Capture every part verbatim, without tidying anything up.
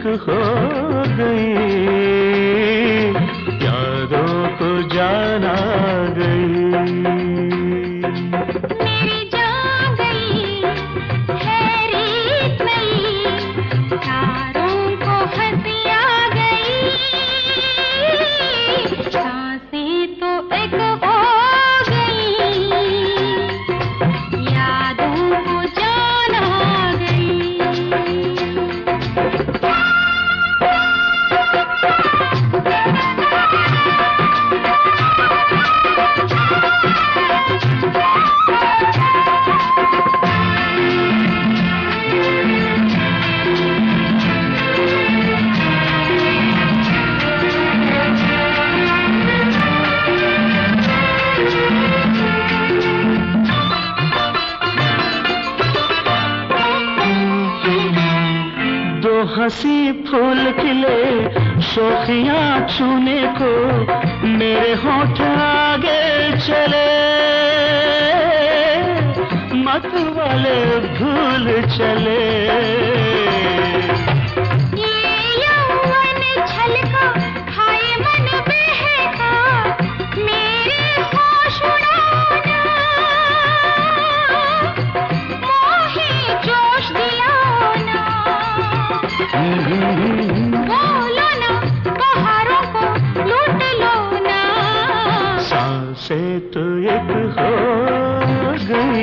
हो गई, यादों को जाना गई। मेरी जान गई है रीत नई, तारों को हंसी आ गई, सांसें तो एक हो गई, यादों को जान आ गई। हंसी फूल खिले शोखियां छूने को मेरे होठ आगे चले, मत वाले भूल चले। ये यौवन छलका हाय मन बहका, मेरे होश उड़ाना, मोहे जोश दिलाना। बोलो ना बहारों को लूट लो ना, सांसें तो एक हो गई,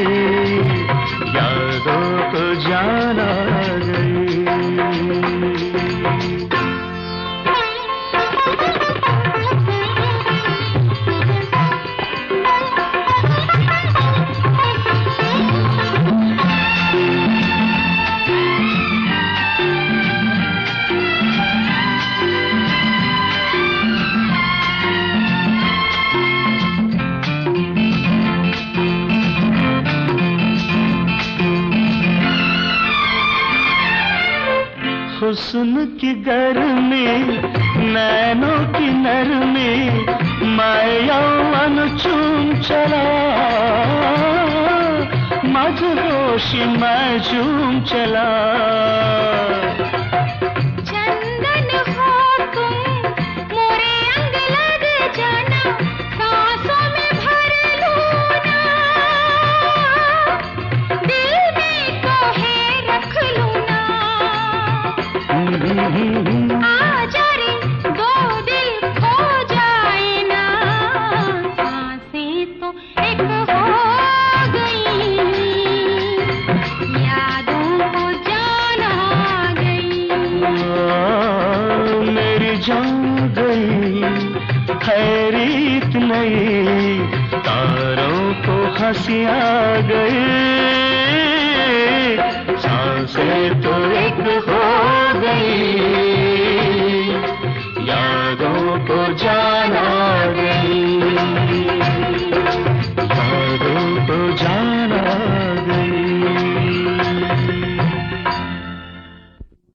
यादों को जाना गई। हुस्न की गर्मी, नैनों की नरमी, मैं यौवन चूम चला, मजहोशी मैं झूम चला। चंदन हो तुम मोरे अंग लग जाना, सांसों में भर लूना, दिल में कोहे रख लूना। आजा रे दो दिल खो जाए ना, सांसें तो एक हो गई, यादों को जान आ गई। मेरी जान गई है रीत नई, तारों को हंसी आ गई, सांसें तो एक हो गई, यादों को जान आ गई।